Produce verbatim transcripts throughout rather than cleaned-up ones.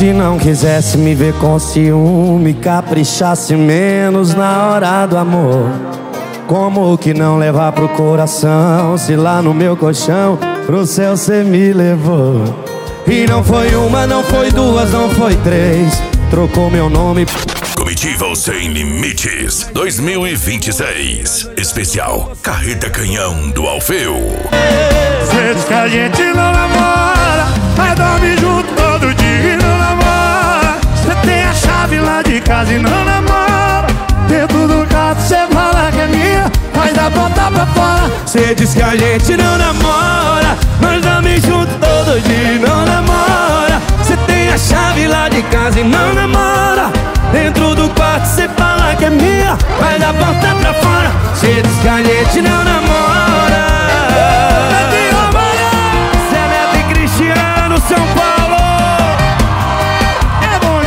Se não quisesse me ver com ciúme, caprichasse menos na hora do amor. Como que não levar pro coração, se lá no meu colchão pro céu cê me levou? E não foi uma, não foi duas, não foi três, trocou meu nome. Comitiva Sem Limites dois mil e vinte e seis. Especial Carreta Canhão do Alfeu. Cê diz que a gente não namora, mas dorme junto todo dia e não namora. Cê tem a chave lá de casa e não namora. Dentro do quarto cê fala que é minha, mas da porta pra fora. Cê diz que a gente não namora, mas dorme junto todo dia e não namora. Cê tem a chave lá de casa e não namora. Dentro do quarto cê fala que é minha, mas da porta pra fora. Cê diz que a gente não namora. Zé Neto e Cristiano, São Paulo. É bom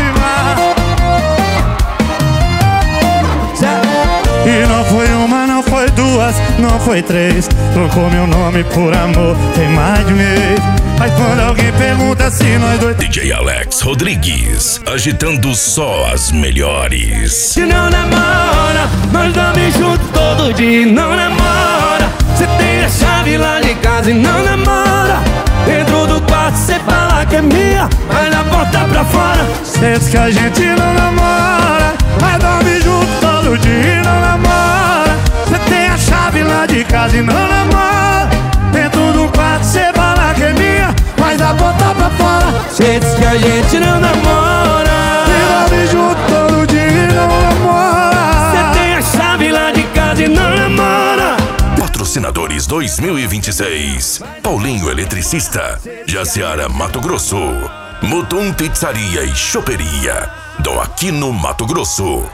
demais. E não foi uma, não foi duas, não foi três, trocou meu nome por amor, tem mais de mês. Mas quando alguém pergunta se nós dois... D J Alex Rodrigues, agitando só as melhores. Se não namora, nós dorme junto todo dia e não namora. Cê tem a chave lá de casa e não namora. Dentro do quarto cê fala que é minha, mas na porta pra fora. Cê diz que a gente não namora, mas dorme junto todo dia e não namora. Cê tem a chave lá de casa e não namora. Dentro do quarto cê fala que é minha, mas da porta pra fora. Cê diz que a gente não namora, e dorme junto todo dia e não namora. cê tem a chave lá de casa e não namora. Patrocinadores dois mil e vinte e seis. Paulinho Eletricista, Jaciara Mato Grosso, Mutum Pizzaria e Choperia, do Aquino Mato Grosso.